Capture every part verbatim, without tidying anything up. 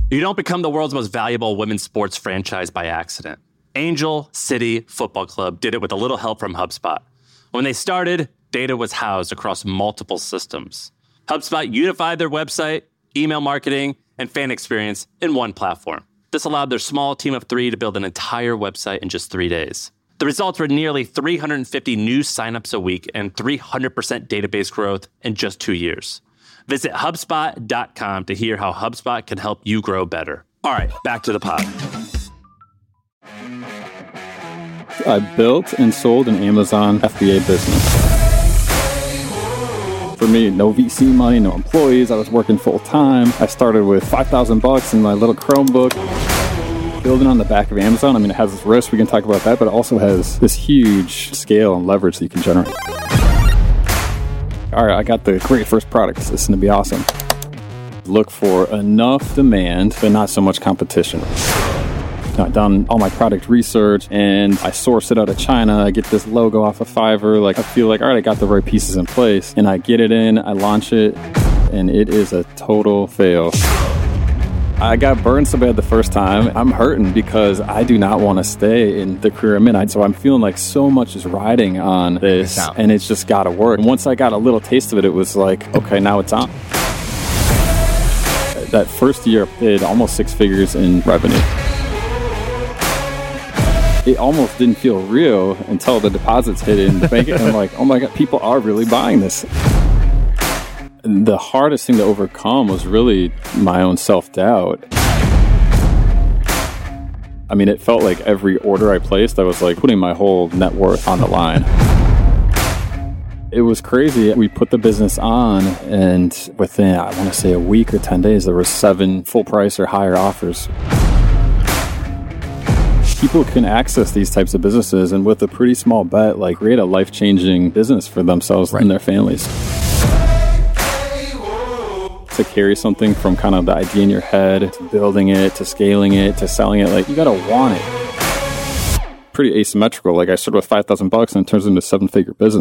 You don't become the world's most valuable women's sports franchise by accident. Angel City Football Club did it with a little help from HubSpot. When they started, data was housed across multiple systems. HubSpot unified their website, email marketing, and fan experience in one platform. This allowed their small team of three to build an entire website in just three days. The results were nearly three hundred fifty new signups a week and three hundred percent database growth in just two years. Visit HubSpot dot com to hear how HubSpot can help you grow better. All right, back to the pod. I built and sold an Amazon F B A business. For me, no V C money, no employees. I was working full time. I started with five thousand bucks in my little Chromebook. Building on the back of Amazon, I mean, it has this risk, we can talk about that, but it also has this huge scale and leverage that you can generate. All right, I got the great first product. This is going to be awesome. Look for enough demand, but not so much competition. I've done all my product research, and I source it out of China. I get this logo off of Fiverr. Like, I feel like, all right, I got the right pieces in place. And I get it in, I launch it, and it is a total fail. I got burned so bad the first time. I'm hurting because I do not want to stay in the career I'm in. So I'm feeling like so much is riding on this, and it's just got to work. And once I got a little taste of it, it was like, okay, now it's on. That first year, I did almost six figures in revenue. It almost didn't feel real until the deposits hit in the bank. And I'm like, oh my God, people are really buying this. The hardest thing to overcome was really my own self-doubt. I mean, it felt like every order I placed, I was like putting my whole net worth on the line. It was crazy. We put the business on, and within, I want to say a week or ten days, there were seven full price or higher offers. People can access these types of businesses, and with a pretty small bet, like create a life-changing business for themselves right. and their families. To carry something from kind of the idea in your head, to building it, to scaling it, to selling it, like you gotta want it. Pretty asymmetrical. Like I started with five thousand bucks and it turns into a seven-figure business.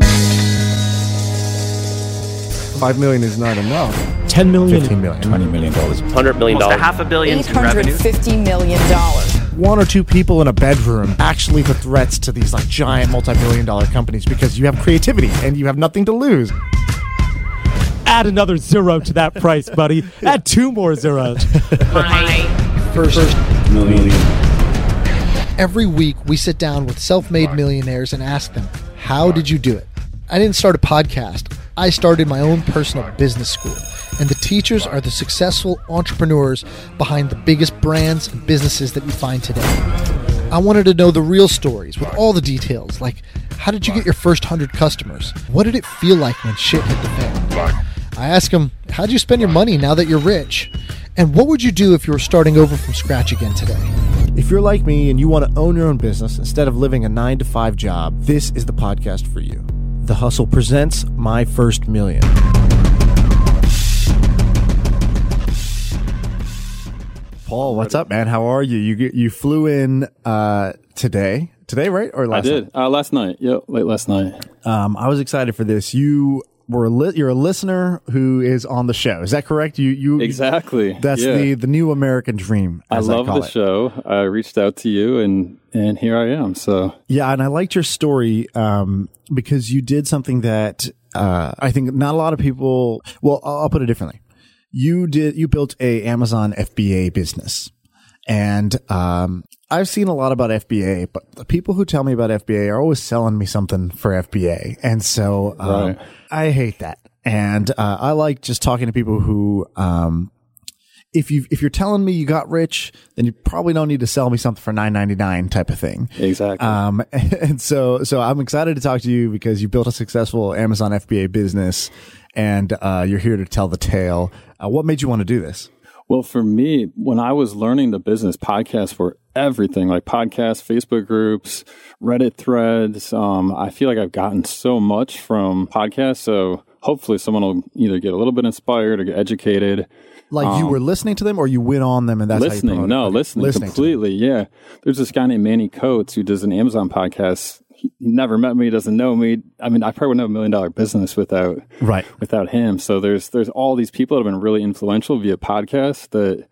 Five million is not enough. Ten million, fifteen million, twenty million dollars, hundred million dollars, half a billion, eight hundred fifty million dollars. One or two people in a bedroom actually put threats to these like giant multi-billion dollar companies because you have creativity and you have nothing to lose. Add another zero to that price, buddy. Add two more zeros. My first million. Every week, we sit down with self-made millionaires and ask them, how did you do it? I didn't start a podcast. I started my own personal business school. And the teachers are the successful entrepreneurs behind the biggest brands and businesses that you find today. I wanted to know the real stories with all the details, like how did you get your first hundred customers? What did it feel like when shit hit the fan? I asked them, how'd you spend your money now that you're rich? And what would you do if you were starting over from scratch again today? If you're like me and you want to own your own business instead of living a nine to five job, this is the podcast for you. The Hustle presents My First Million. Paul, what's up, man? How are you? You you flew in uh, today, today, right? Or last I did night? uh, last night. Yep, late last night. Um, I was excited for this. You were a li- you're a listener who is on the show. Is that correct? You you exactly. That's yeah. the the new American dream. I love I the it. show. I reached out to you, and and here I am. So yeah, and I liked your story um, because you did something that uh, I think not a lot of people. Well, I'll, I'll put it differently. You did. You built a Amazon F B A business, and um, I've seen a lot about F B A, but the people who tell me about F B A are always selling me something for F B A, and so um, right. I hate that. And uh, I like just talking to people who, um, if you if you're telling me you got rich, then you probably don't need to sell me something for nine ninety-nine type of thing. Exactly. Um, and so so I'm excited to talk to you because you built a successful Amazon F B A business, and uh, you're here to tell the tale. Uh, what made you want to do this? Well, for me, when I was learning the business, podcasts were everything, like podcasts, Facebook groups, Reddit threads. Um, I feel like I've gotten so much from podcasts. So hopefully someone will either get a little bit inspired or get educated. Like um, you were listening to them or you went on them and that's listening. how you No, it? listening, listening completely. Yeah. There's this guy named Manny Coates who does an Amazon podcast. He never met me, doesn't know me. I mean, I probably wouldn't have a million dollar business without right. without him. So there's there's all these people that have been really influential via podcasts that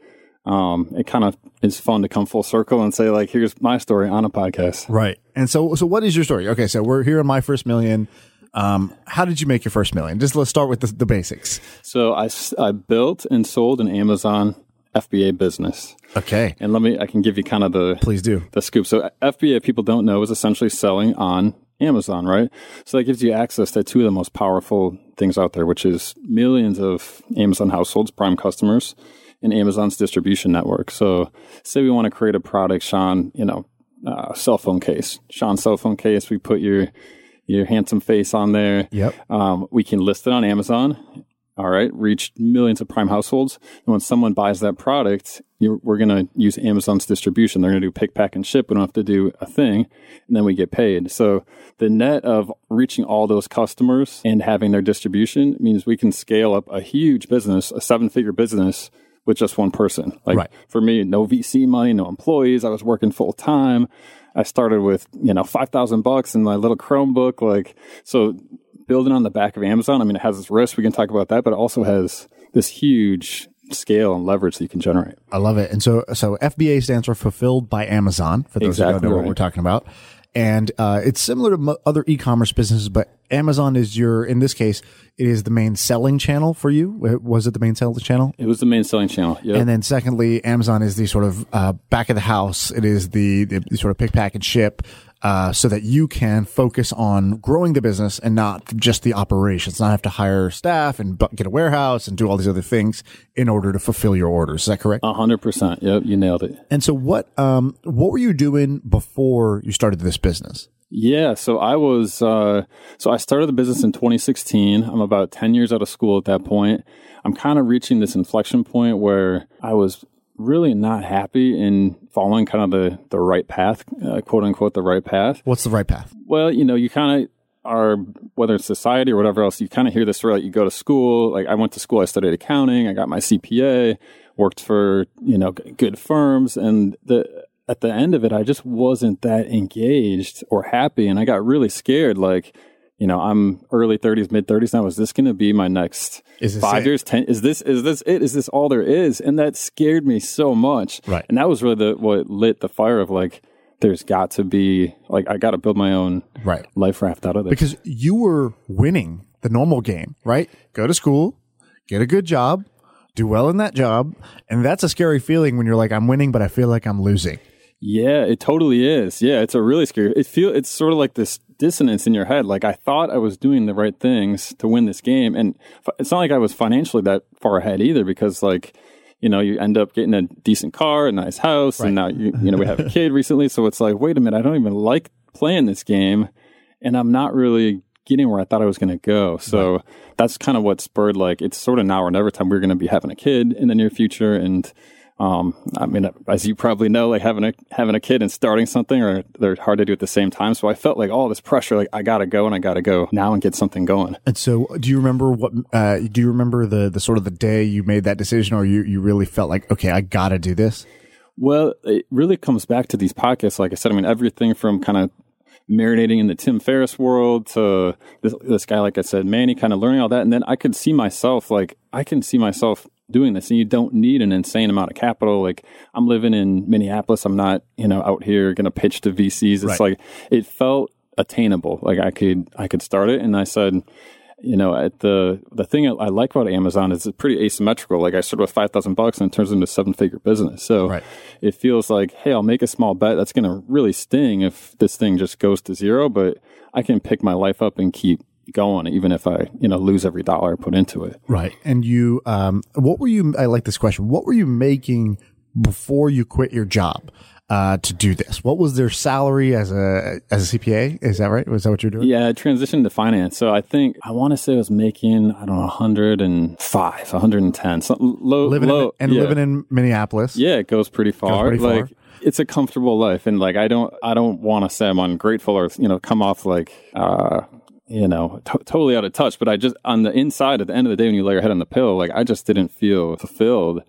um, it kind of is fun to come full circle and say, like, here's my story on a podcast. Right. And so, so what is your story? Okay. So we're here on My First Million. Um, how did you make your first million? Just let's start with the, the basics. So I, I built and sold an Amazon F B A business. Okay. And let me, I can give you kind of the, please do the scoop. So F B A, people don't know, is essentially selling on Amazon, right? So that gives you access to two of the most powerful things out there, which is millions of Amazon households, prime customers, and Amazon's distribution network. So say we want to create a product, Sean, you know, uh, cell phone case, Sean's cell phone case. We put your, your handsome face on there. Yep. Um, we can list it on Amazon. All right. Reach millions of prime households. And when someone buys that product, you're, we're going to use Amazon's distribution. They're going to do pick, pack, and ship. We don't have to do a thing. And then we get paid. So the net of reaching all those customers and having their distribution means we can scale up a huge business, a seven figure business with just one person. Like right. For me, no V C money, no employees. I was working full time. I started with, you know, five thousand bucks in my little Chromebook. Like, so building on the back of Amazon, I mean, it has its risks. We can talk about that, but it also has this huge scale and leverage that you can generate. I love it. And so, so F B A stands for Fulfilled by Amazon, for those exactly who don't know right. what we're talking about. And uh, it's similar to mo- other e-commerce businesses, but Amazon is your, in this case, it is the main selling channel for you. Was it the main selling channel? It was the main selling channel. Yep. And then secondly, Amazon is the sort of uh, back of the house. It is the, the, the sort of pick, pack, and ship, uh, so that you can focus on growing the business and not just the operations, not have to hire staff and bu- get a warehouse and do all these other things in order to fulfill your orders. Is that correct? A hundred percent. Yep. You nailed it. And so what, um, what were you doing before you started this business? Yeah, so I was, uh, so I started the business in twenty sixteen. I'm about ten years out of school at that point. I'm kind of reaching this inflection point where I was really not happy in following kind of the, the right path, uh, quote unquote, the right path. What's the right path? Well, you know, you kind of are, whether it's society or whatever else, you kind of hear this story, like you go to school. Like I went to school, I studied accounting, I got my C P A, worked for, you know, g- good firms, and the, at the end of it, I just wasn't that engaged or happy. And I got really scared. Like, you know, I'm early thirties, mid thirties now. Is this going to be my next Is this five it? years, ten? Is this, is this it? Is this all there is? And that scared me so much. Right. And that was really the, what lit the fire of like, there's got to be, like, I got to build my own Right. life raft out of this. Because you were winning the normal game, right? Go to school, get a good job, do well in that job. And that's a scary feeling when you're like, I'm winning, but I feel like I'm losing. Yeah, it totally is. Yeah, it's a really scary. It feel it's sort of like this dissonance in your head. Like I thought I was doing the right things to win this game, and it's not like I was financially that far ahead either. Because like, you know, you end up getting a decent car, a nice house, Right. and now you you know we have a kid recently. So it's like, wait a minute, I don't even like playing this game, and I'm not really getting where I thought I was going to go. So right. that's kind of what spurred like it's sort of now or never time we're going to be having a kid in the near future, and. Um, I mean, as you probably know, like having a having a kid and starting something, or they're hard to do at the same time. So I felt like all this pressure, like I gotta go and I gotta go now and get something going. And so, do you remember what? Uh, do you remember the the sort of the day you made that decision, or you you really felt like, okay, I gotta do this? Well, it really comes back to these podcasts. Like I said, I mean, everything from kind of marinating in the Tim Ferriss world to this, this guy, like I said, Manny, kind of learning all that, and then I could see myself, like I can see myself. doing this, and you don't need an insane amount of capital. Like I'm living in Minneapolis. I'm not, you know, out here going to pitch to V Cs. It's right. like, it felt attainable. Like I could, I could start it. And I said, you know, at the, the thing I like about Amazon is it's pretty asymmetrical. Like I started with five thousand bucks and it turns into a seven figure business. So right. it feels like, hey, I'll make a small bet. That's going to really sting if this thing just goes to zero, but I can pick my life up and keep going, even if I, you know, lose every dollar I put into it. Right. And you, um, what were you, I like this question. What were you making before you quit your job, uh, to do this? What was their salary as a, as a C P A? Is that right? Was that what you're doing? Yeah, I transitioned to finance. So I think, I want to say I was making, I don't know, one hundred five, one hundred ten, something low. Living low, in, and yeah. living in Minneapolis. Yeah, it goes pretty far. Goes pretty like, far. It's a comfortable life. And like, I don't, I don't want to say I'm ungrateful or, you know, come off like, uh, you know, t- totally out of touch. But I just, on the inside, at the end of the day, when you lay your head on the pillow, like I just didn't feel fulfilled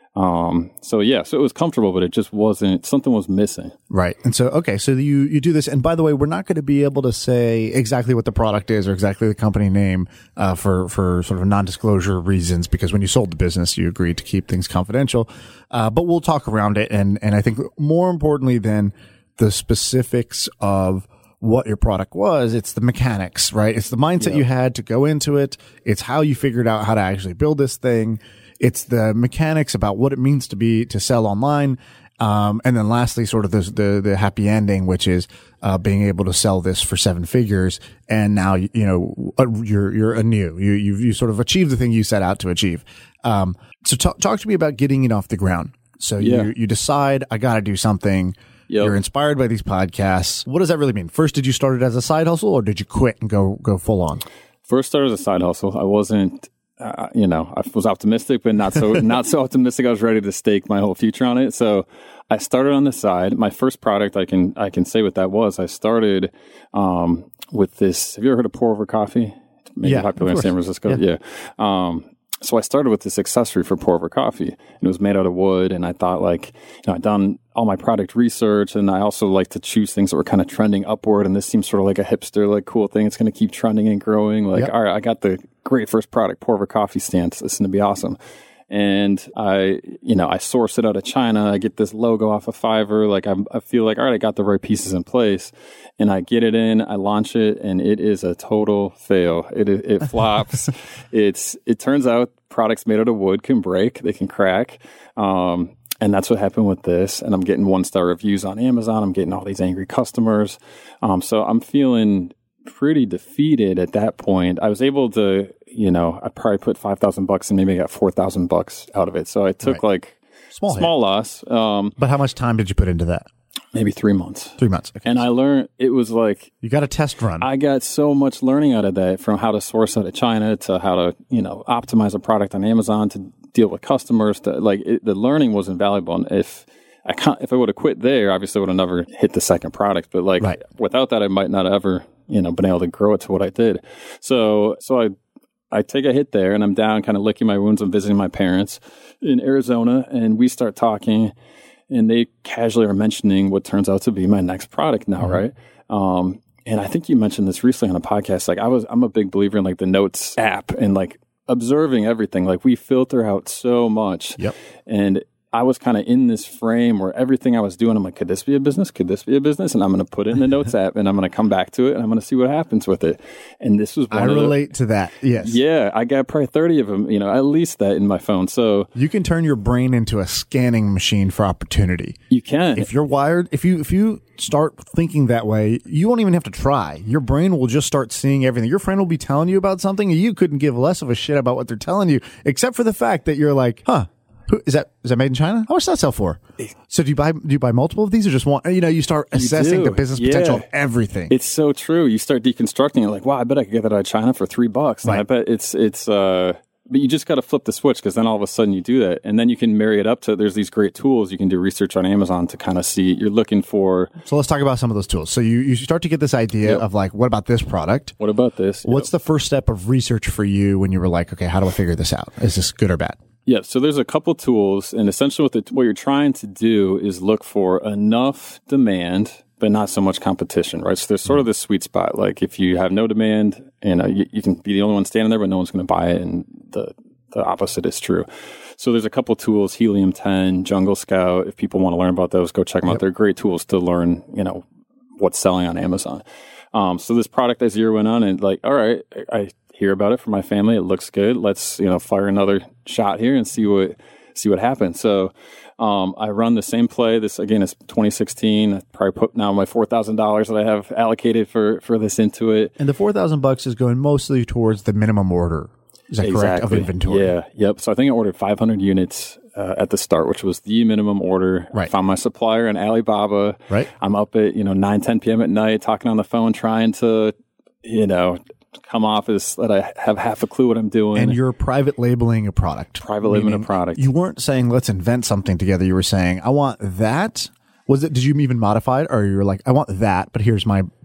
Um, so yeah, so it was comfortable, but it just wasn't, something was missing. Right. And so, okay, so you, you do this. And by the way, we're not going to be able to say exactly what the product is or exactly the company name, uh, for, for sort of non-disclosure reasons, because when you sold the business, you agreed to keep things confidential. Uh, but we'll talk around it. And, and I think more importantly than the specifics of what your product was, it's the mechanics, right? It's the mindset yeah. you had to go into it. It's how you figured out how to actually build this thing. It's the mechanics about what it means to be, to sell online. Um, and then lastly, sort of the, the, the happy ending, which is, uh, being able to sell this for seven figures. And now, you know, you're, you're anew. You, you, you sort of achieved the thing you set out to achieve. Um, so talk, talk to me about getting it off the ground. So yeah. you, you decide, I got to do something. Yep. You're inspired by these podcasts. What does that really mean? First, did you start it as a side hustle or did you quit and go, go full on? First started as a side hustle. I wasn't, Uh, you know, I was optimistic, but not so not so optimistic. I was ready to stake my whole future on it. So I started on the side. My first product, I can I can say what that was. I started um, with this. Have you ever heard of Pour Over Coffee? It's maybe yeah, popular in San Francisco. Yeah. yeah. Um, so I started with this accessory for Pour Over Coffee, and it was made out of wood. And I thought, like, you know, I'd done all my product research, and I also like to choose things that were kind of trending upward. And this seems sort of like a hipster, like, cool thing. It's going to keep trending and growing. Like, yep. all right, I got the great first product, Pour Over Coffee stand. This is going to be awesome. And I, you know, I source it out of China. I get this logo off of Fiverr. Like, I, I feel like, all right, I got the right pieces in place. And I get it in, I launch it, and it is a total fail. It it flops. it's It turns out products made out of wood can break. They can crack. Um, and that's what happened with this. And I'm getting one-star reviews on Amazon. I'm getting all these angry customers. Um, so I'm feeling pretty defeated at that point. I was able to, you know, I probably put five thousand bucks and maybe I got four thousand bucks out of it. So I took right. like small, small loss. Um, but how much time did you put into that? Maybe three months. Three months. Okay. And I learned, it was like, you got a test run. I got so much learning out of that, from how to source out of China to how to, you know, optimize a product on Amazon to deal with customers. To like it, the learning was invaluable. And if I can't, if I would have quit there, obviously I would have never hit the second product. But like right. without that, I might not have ever, you know, been able to grow it to what I did. So, so I, I take a hit there, and I'm down kind of licking my wounds. I'm visiting my parents in Arizona, and we start talking, and they casually are mentioning what turns out to be my next product now. Mm-hmm. Right. Um, and I think you mentioned this recently on a podcast. Like I was, I'm a big believer in like the Notes app and like observing everything. Like we filter out so much. Yep. And I was kind of in this frame where everything I was doing, I'm like, could this be a business? Could this be a business? And I'm going to put it in the Notes app, and I'm going to come back to it, and I'm going to see what happens with it. And this was one I of relate the, to that. Yes. Yeah. I got probably thirty of them, you know, at least that in my phone. So you can turn your brain into a scanning machine for opportunity. You can. If you're wired, if you, if you start thinking that way, you won't even have to try. Your brain will just start seeing everything. Your friend will be telling you about something, and you couldn't give less of a shit about what they're telling you, except for the fact that you're like, huh, Who, is that is that made in China? How much does that sell for? So do you buy do you buy multiple of these, or just one? You know, you start assessing you the business yeah. potential of everything. It's so true. You start deconstructing it, like, wow, I bet I could get that out of China for three bucks. Right. I bet it's it's. Uh, but you just got to flip the switch, because then all of a sudden you do that, and then you can marry it up to. There's these great tools you can do research on Amazon to kind of see you're looking for. So let's talk about some of those tools. So you you start to get this idea yep. of like, what about this product? What about this? What's yep. the first step of research for you when you were like, okay, how do I figure this out? Is this good or bad? Yeah, so there's a couple tools, and essentially what, the, what you're trying to do is look for enough demand, but not so much competition, right? So there's sort of this sweet spot. Like if you have no demand, you know, you, you can be the only one standing there, but no one's going to buy it, and the the opposite is true. So there's a couple tools, Helium ten, Jungle Scout. If people want to learn about those, go check them yep. out. They're great tools to learn, you know, what's selling on Amazon. Um, so this product I zero in on, and like, all right, I hear about it from my family. It looks good. Let's, you know, fire another shot here and see what see what happens. So um, I run the same play. This again is twenty sixteen. I probably put now my four thousand dollars that I have allocated for for this into it. And the four thousand bucks is going mostly towards the minimum order. Is that exactly. correct? Of inventory. Yeah. Yep. So I think I ordered five hundred units uh, at the start, which was the minimum order. Right. I found my supplier in Alibaba. Right. I'm up at, you know, nine, ten p.m. at night talking on the phone, trying to, you know, come off as that I have half a clue what I'm doing. And you're private labeling a product. Private labeling a product. You weren't saying, let's invent something together. You were saying, I want that. Was it, did you even modify it? Or you were like, I want that, but here's my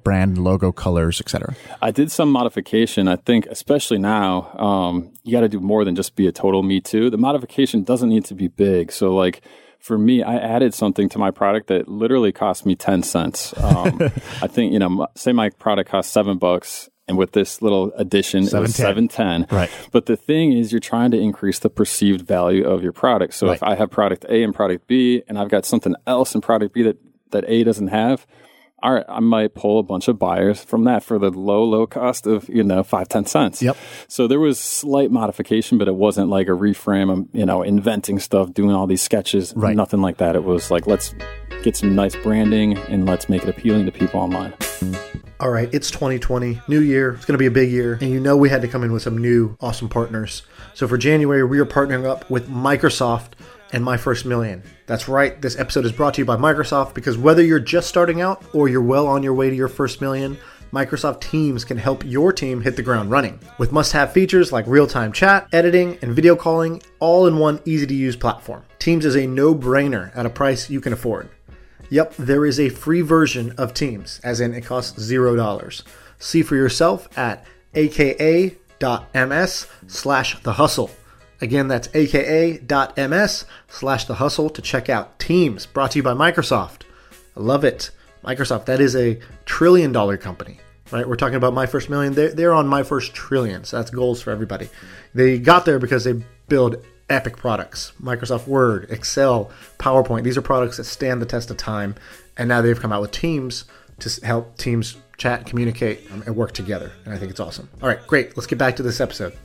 brand, logo, colors, et cetera? I did some modification. I think, especially now, um, you got to do more than just be a total me too. The modification doesn't need to be big. So like for me, I added something to my product that literally cost me ten cents. Um, I think, you know, say my product costs seven bucks. And with this little addition, it was seven ten. Right. But the thing is, you're trying to increase the perceived value of your product. So right. if I have product A and product B, and I've got something else in product B that, that A doesn't have, all right, I might pull a bunch of buyers from that for the low, low cost of, you know, five, ten cents. Yep. So there was slight modification, but it wasn't like a reframe. I'm, you know, inventing stuff, doing all these sketches, right. Nothing like that. It was like, let's get some nice branding and let's make it appealing to people online. All right, it's twenty twenty, new year. It's going to be a big year. And you know we had to come in with some new awesome partners. So for January, we are partnering up with Microsoft and My First Million. That's right. This episode is brought to you by Microsoft because whether you're just starting out or you're well on your way to your first million, Microsoft Teams can help your team hit the ground running. With must-have features like real-time chat, editing, and video calling, all in one easy-to-use platform. Teams is a no-brainer at a price you can afford. Yep, there is a free version of Teams, as in it costs zero dollars. See for yourself at aka.ms slash the hustle. Again, that's aka.ms slash the hustle to check out Teams, brought to you by Microsoft. I love it. Microsoft, that is a trillion dollar company, right? We're talking about My First Million. They're, they're on My First Trillion, so that's goals for everybody. They got there because they build epic products. Microsoft Word, Excel, PowerPoint. These are products that stand the test of time. And now they've come out with Teams to help teams chat, communicate, um, and work together. And I think it's awesome. All right, great. Let's get back to this episode.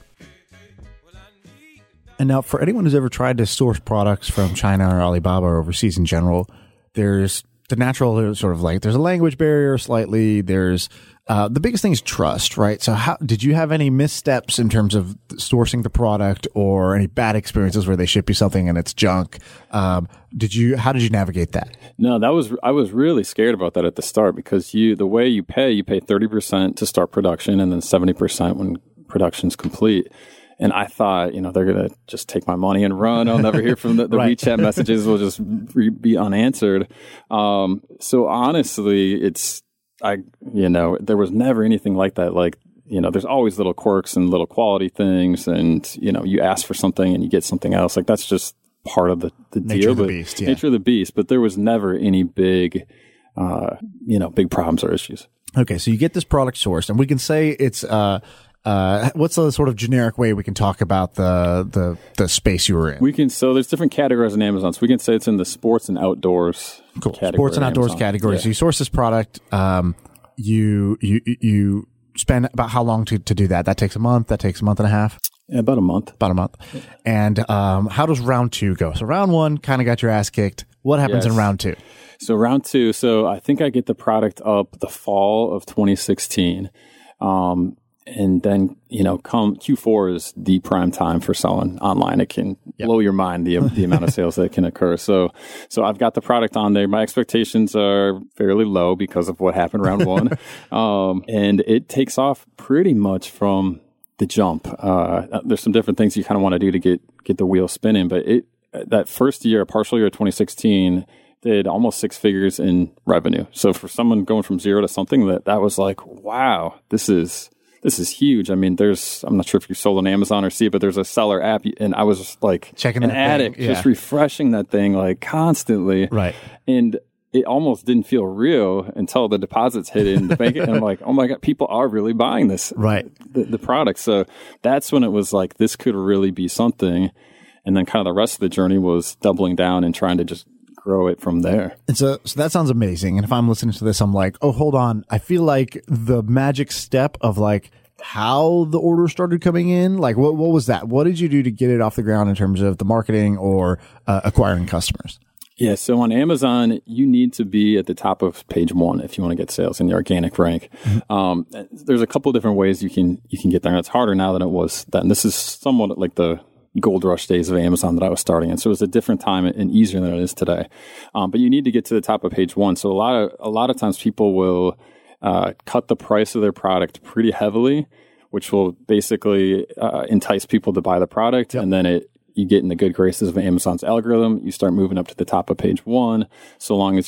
And now for anyone who's ever tried to source products from China or Alibaba or overseas in general, there's the natural sort of like, there's a language barrier slightly. There's Uh, the biggest thing is trust, right? So how did you have any missteps in terms of sourcing the product or any bad experiences where they ship you something and it's junk? Um, did you, how did you navigate that? No, that was, I was really scared about that at the start because you, the way you pay, you pay thirty percent to start production and then seventy percent when production's complete. And I thought, you know, they're going to just take my money and run. I'll never hear from the, the right. WeChat messages will just re- be unanswered. Um, so honestly, it's, I, you know, there was never anything like that. Like, you know, there's always little quirks and little quality things. And, you know, you ask for something and you get something else. Like, that's just part of the, the nature deal. Of the but beast, yeah. Nature of the beast. But there was never any big, uh, you know, big problems or issues. Okay. So you get this product sourced and we can say it's, uh, uh, what's the sort of generic way we can talk about the, the, the space you were in? We can, so there's different categories on Amazon. So we can say it's in the sports and outdoors cool. category. Sports and outdoors category. Yeah. So you source this product, um, you, you, you spend about how long to, to do that? That takes a month. That takes a month and a half. Yeah, about a month. About a month. And, um, how does round two go? So round one kind of got your ass kicked. What happens yes. in round two? So round two. So I think I get the product up the fall of twenty sixteen. Um, And then, you know, come Q four is the prime time for selling online. It can yep. blow your mind, the the amount of sales that can occur. So, so I've got the product on there. My expectations are fairly low because of what happened round one. um, and it takes off pretty much from the jump. Uh, there's some different things you kind of want to do to get, get the wheel spinning. But it that first year, partial year of twenty sixteen, did almost six figures in revenue. So for someone going from zero to something, that, that was like, wow, this is... This is huge. I mean, there's, I'm not sure if you sold on Amazon or see it, but there's a seller app and I was just like checking an addict, yeah. just refreshing that thing like constantly. Right. And it almost didn't feel real until the deposits hit in the bank. And I'm like, oh my God, people are really buying this, right? The, the product. So that's when it was like, this could really be something. And then kind of the rest of the journey was doubling down and trying to just grow it from there. And so, so that sounds amazing. And if I'm listening to this, I'm like, oh, hold on. I feel like the magic step of like how the order started coming in, like what, what was that? What did you do to get it off the ground in terms of the marketing or uh, acquiring customers? Yeah. So on Amazon, you need to be at the top of page one if you want to get sales in the organic rank. Mm-hmm. Um, there's a couple different ways you can, you can get there. And it's harder now than it was then. This is somewhat like the gold rush days of Amazon that I was starting in. So it was a different time and easier than it is today. Um, but you need to get to the top of page one. So a lot of, a lot of times people will, uh, cut the price of their product pretty heavily, which will basically, uh, entice people to buy the product. Yep. And then it, you get in the good graces of Amazon's algorithm. You start moving up to the top of page one. So long as you're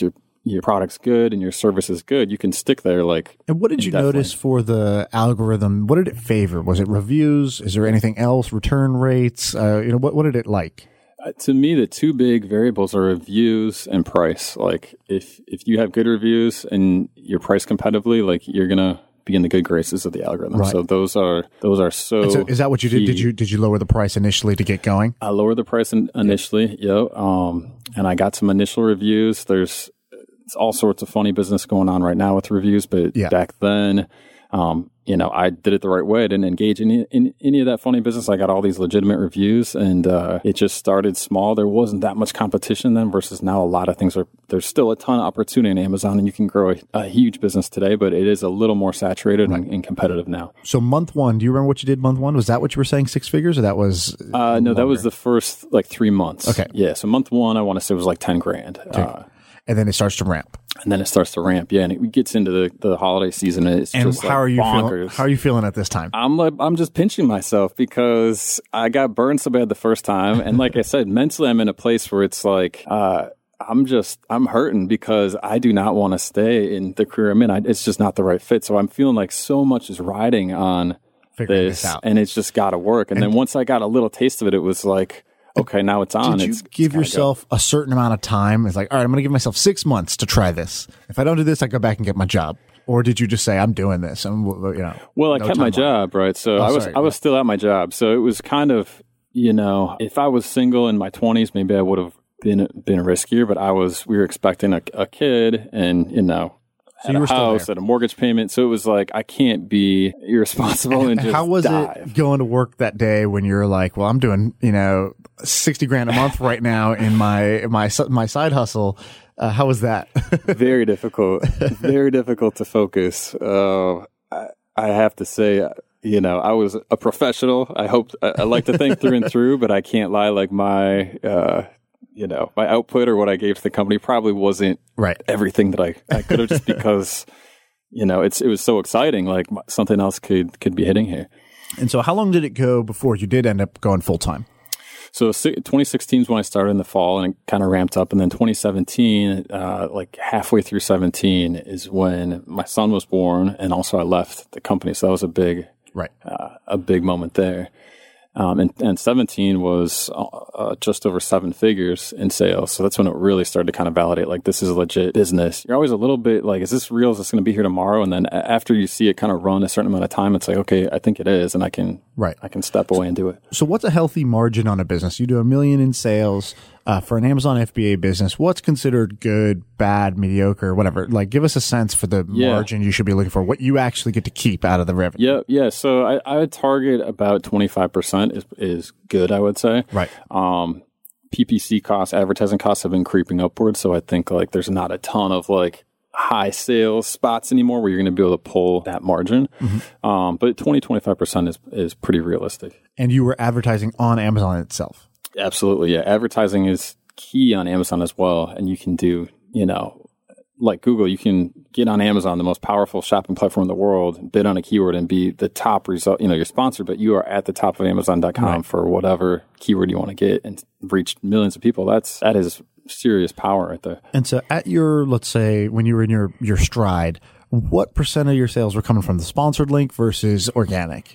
your product's good and your service is good, you can stick there. Like, and what did you definitely. notice for the algorithm? What did it favor? Was it reviews? Is there anything else? Return rates? Uh, you know, what what did it like? Uh, to me, the two big variables are reviews and price. Like, if if you have good reviews and you're priced competitively, like you're gonna be in the good graces of the algorithm. Right. So those are those are so. And so is that what you key. did? Did you did you lower the price initially to get going? I lowered the price in, initially, yeah. Um, and I got some initial reviews. There's it's all sorts of funny business going on right now with reviews, but Yeah. back then, um, you know, I did it the right way. I didn't engage in, in any of that funny business. I got all these legitimate reviews, and uh, it just started small. There wasn't that much competition then versus now a lot of things are, there's still a ton of opportunity in Amazon, and you can grow a, a huge business today, but it is a little more saturated and, and competitive now. So month one, do you remember what you did month one? Was that what you were saying, six figures, or that was? Uh, no, that was the first like three months. Okay. Yeah. So month one, I want to say was like ten grand. Okay. Uh, And then it starts to ramp. and then it starts to ramp. Yeah. And it gets into the, the holiday season. And it's And just how like are you bonkers. feeling? How are you feeling at this time? I'm like, I'm just pinching myself because I got burned so bad the first time. And like I said, mentally, I'm in a place where it's like, uh, I'm just, I'm hurting because I do not want to stay in the career I'm in. I, it's just not the right fit. So I'm feeling like so much is riding on Figuring this, this out. and it's just got to work. And, and then once I got a little taste of it, it was like, okay, now it's on. Did you it's, give it's yourself a certain amount of time? It's like, all right, I'm going to give myself six months to try this. If I don't do this, I go back and get my job. Or did you just say, I'm doing this? I'm, you know. Well, I no kept my timeline. job, right? So Oh, I was sorry, I was yeah. still at my job. So it was kind of, you know, if I was single in my twenties, maybe I would have been been riskier. But I was, we were expecting a, a kid, and you know, had you a were still house, there. and a mortgage payment. So it was like I can't be irresponsible and just How was dive. it going to work that day when you're like, well, I'm doing, you know, sixty grand a month right now in my my my side hustle. Uh, how was that? Very difficult, very difficult to focus. Uh, I, I have to say, you know, I was a professional. I hope I, I like to think through and through, but I can't lie. Like my, uh, you know, my output or what I gave to the company probably wasn't Right. everything that I, I could have, just because, you know, it's it was so exciting. Like something else could could be hitting here. And so how long did it go before you did end up going full time? So twenty sixteen is when I started in the fall, and it kind of ramped up. And then twenty seventeen, uh, like halfway through seventeen, is when my son was born, and also I left the company. So that was a big, Right. uh, a big moment there. Um, and, and seventeen was uh, just over seven figures in sales. So that's when it really started to kind of validate, like, this is a legit business. You're always a little bit like, is this real? Is this going to be here tomorrow? And then a- after you see it kind of run a certain amount of time, it's like, okay, I think it is. And I can, Right. I can step away and do it. So what's a healthy margin on a business? You do a million in sales uh, for an Amazon F B A business. What's considered good, bad, mediocre, whatever? Like, give us a sense for the Yeah. margin you should be looking for, what you actually get to keep out of the revenue. Yeah, yeah. So I, I would target about twenty-five percent is is good, I would say. Right. Um, P P C costs, advertising costs have been creeping upwards. So I think like there's not a ton of like high sales spots anymore where you're going to be able to pull that margin. Mm-hmm. Um, but twenty, twenty-five percent is, is pretty realistic. And you were advertising on Amazon itself. Absolutely. Yeah. Advertising is key on Amazon as well. And you can do, you know, like Google, you can get on Amazon, the most powerful shopping platform in the world, bid on a keyword and be the top result. You know, you're sponsored, but you are at the top of Amazon dot com Right. for whatever keyword you want to get and reach millions of people. That's, that is serious power right there. And so at your, let's say, when you were in your, your stride, what percent of your sales were coming from the sponsored link versus organic?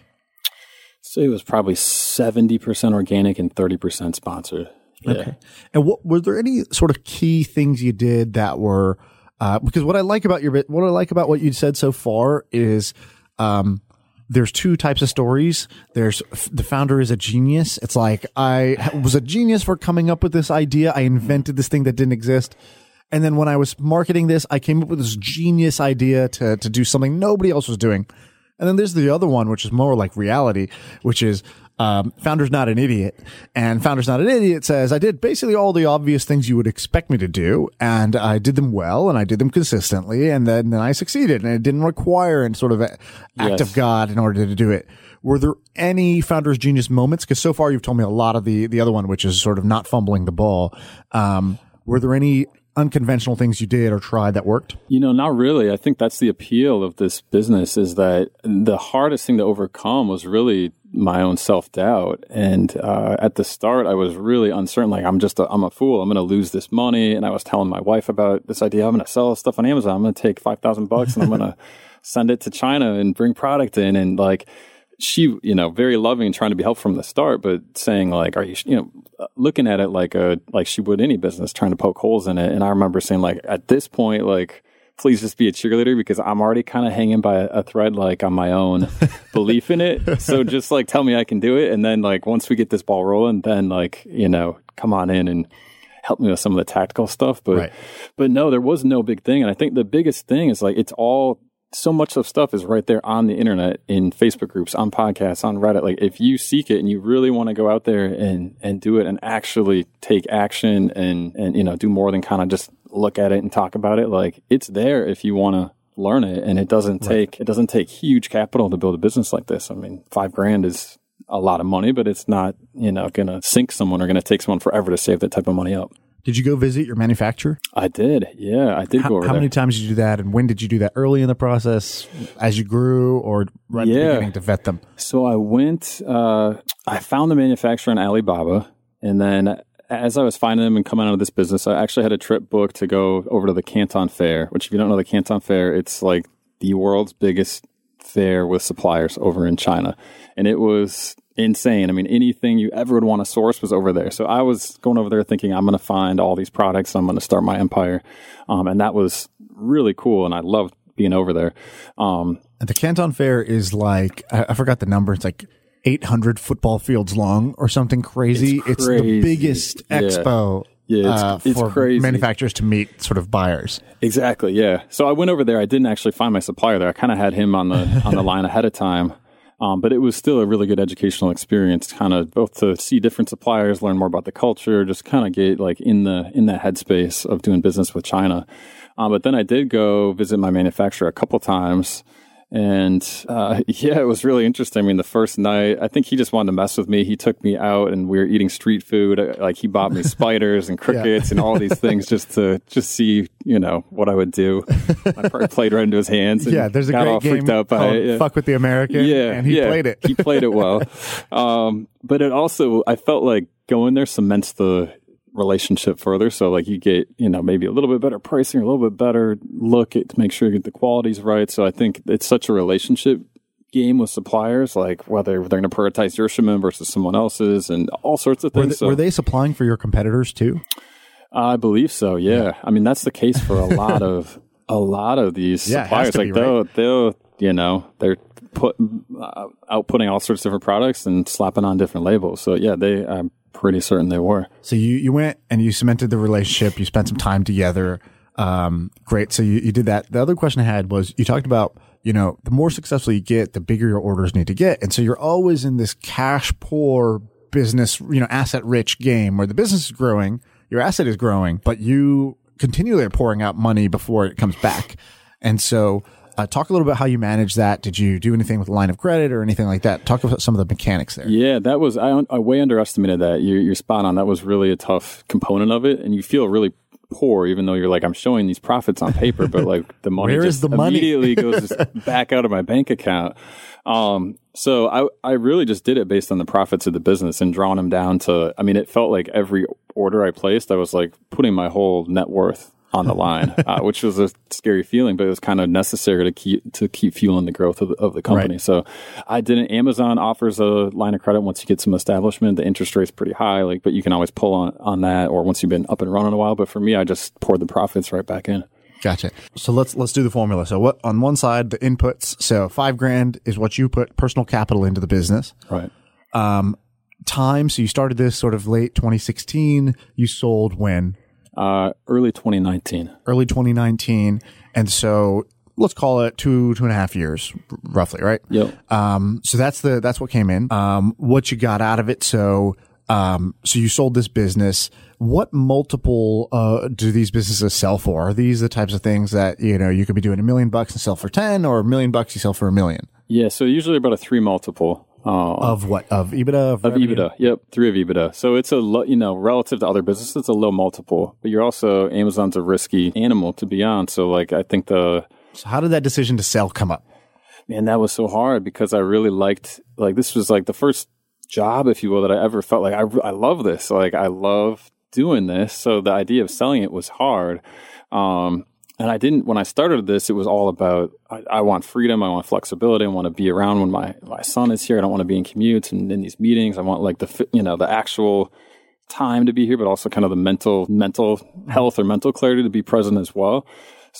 So it was probably seventy percent organic and thirty percent sponsored. Yeah. Okay. And what were there any sort of key things you did that were uh, because what I like about your what I like about what you said so far is um, there's two types of stories. There's the founder is a genius. It's like I was a genius for coming up with this idea. I invented this thing that didn't exist. And then when I was marketing this, I came up with this genius idea to to do something nobody else was doing. And then there's the other one, which is more like reality, which is um, founder's not an idiot. And founder's not an idiot says, I did basically all the obvious things you would expect me to do. And I did them well and I did them consistently. And then, then I succeeded. And it didn't require an sort of a act Yes. of God in order to do it. Were there any founder's genius moments? Because so far you've told me a lot of the, the other one, which is sort of not fumbling the ball. Um, were there any unconventional things you did or tried that worked? You know, not really. I think that's the appeal of this business, is that the hardest thing to overcome was really my own self-doubt. And uh, at the start, I was really uncertain. Like, I'm just, a, I'm a fool. I'm going to lose this money. And I was telling my wife about this idea. I'm going to sell stuff on Amazon. I'm going to take five thousand bucks and I'm going to send it to China and bring product in. And like, she, you know, very loving and trying to be helpful from the start, but saying like, are you, you know, looking at it like a, like she would any business, trying to poke holes in it. And I remember saying like, at this point, like, please just be a cheerleader, because I'm already kind of hanging by a thread, like on my own belief in it. So just like, tell me I can do it. And then like, once we get this ball rolling, then like, you know, come on in and help me with some of the tactical stuff. But, right. but no, there was no big thing. And I think the biggest thing is like, it's all, so much of stuff is right there on the internet, in Facebook groups, on podcasts, on Reddit. Like, if you seek it and you really want to go out there and, and do it and actually take action and, and, you know, do more than kind of just look at it and talk about it, like, it's there if you want to learn it. And it doesn't take, right. it doesn't take huge capital to build a business like this. I mean, five grand is a lot of money, but it's not, you know, going to sink someone or going to take someone forever to save that type of money up. Did you go visit your manufacturer? I did. Yeah, I did how, go over How there. many times did you do that? And when did you do that? Early in the process, as you grew, or right yeah. at the beginning to vet them? So I went, uh, I found the manufacturer on Alibaba. And then as I was finding them and coming out of this business, I actually had a trip booked to go over to the Canton Fair, which if you don't know the Canton Fair, it's like the world's biggest fair with suppliers over in China. And it was insane. I mean, anything you ever would want to source was over there. So I was going over there thinking, I'm going to find all these products. I'm going to start my empire. Um, and that was really cool. And I loved being over there. Um, and the Canton Fair is like, I, I forgot the number. It's like eight hundred football fields long or something crazy. It's, it's the biggest yeah. expo yeah, it's, uh, it's for crazy. manufacturers to meet sort of buyers. Exactly. Yeah. So I went over there. I didn't actually find my supplier there. I kind of had him on the, on the line ahead of time. Um, but it was still a really good educational experience, kind of both to see different suppliers, learn more about the culture, just kind of get like in the in that headspace of doing business with China. Um, but then I did go visit my manufacturer a couple times. And uh, yeah, it was really interesting. I mean, the first night, I think he just wanted to mess with me. He took me out and we were eating street food. Like, he bought me spiders and crickets yeah. and all these things just to just see, you know, what I would do. I probably played right into his hands. And yeah, there's a got great all game freaked out by called it. Yeah. Fuck with the American. Yeah, and he yeah. played it. He played it well. Um, but it also, I felt like going there cements the relationship further. So like, you get, you know, maybe a little bit better pricing, a little bit better look at to make sure you get the quality's right. So I think it's such a relationship game with suppliers, like whether they're going to prioritize your shipment versus someone else's and all sorts of things. Were they, so, were they supplying for your competitors too? I believe so. Yeah. yeah. I mean, that's the case for a lot of, a lot of these yeah, suppliers. Like be, they'll, right? they'll, you know, they're put uh, outputting all sorts of different products and slapping on different labels. So yeah, they, I'm pretty certain they were. So you, you went and you cemented the relationship. You spent some time together. Um, great. So you, you did that. The other question I had was, you talked about, you know, the more successful you get, the bigger your orders need to get. And so you're always in this cash poor business, you know, asset rich game where the business is growing, your asset is growing, but you continually are pouring out money before it comes back. And so, uh, talk a little bit how you manage that. Did you do anything with a line of credit or anything like that? Talk about some of the mechanics there. Yeah, that was, I, I way underestimated that. You're, you're spot on. That was really a tough component of it. And you feel really poor, even though you're like, I'm showing these profits on paper, but like the money Where just is the money? immediately goes back out of my bank account. Um, so I, I really just did it based on the profits of the business and drawing them down to, I mean, it felt like every order I placed, I was like putting my whole net worth on the line, uh, which was a scary feeling, but it was kind of necessary to keep to keep fueling the growth of the, of the company. Right. So I didn't. Amazon offers a line of credit once you get some establishment. The interest rate's pretty high, like, but you can always pull on on that, or once you've been up and running a while. But for me, I just poured the profits right back in. Gotcha. So let's let's do the formula. So what on one side, the inputs. So five grand is what you put personal capital into the business. Right. Um, time. So you started this sort of late twenty sixteen. You sold when? Uh, early twenty nineteen. Early twenty nineteen. And so let's call it two, two and a half years, roughly, right? Yep. Um, so that's the, that's what came in. Um, what you got out of it. So, um, so you sold this business. What multiple, uh, do these businesses sell for? Are these the types of things that, you know, you could be doing a million bucks and sell for ten, or a million bucks you sell for a million? Yeah. So usually about a three multiple. Uh, Of what? Of EBITDA? Of EBITDA, yep, three of EBITDA. So it's a lo- you know relative to other businesses, it's a low multiple. But you're also Amazon's a risky animal to be on. So like I think the So how did that decision to sell come up? man that was so hard because I really liked like this was like the first job, if you will, that I ever felt like I I love this. Like I love doing this. So the idea of selling it was hard. Um, And I didn't, when I started this, it was all about, I, I want freedom. I want flexibility. I want to be around when my, my son is here. I don't want to be in commutes and in these meetings. I want like the, you know, the actual time to be here, but also kind of the mental, mental health or mental clarity to be present as well.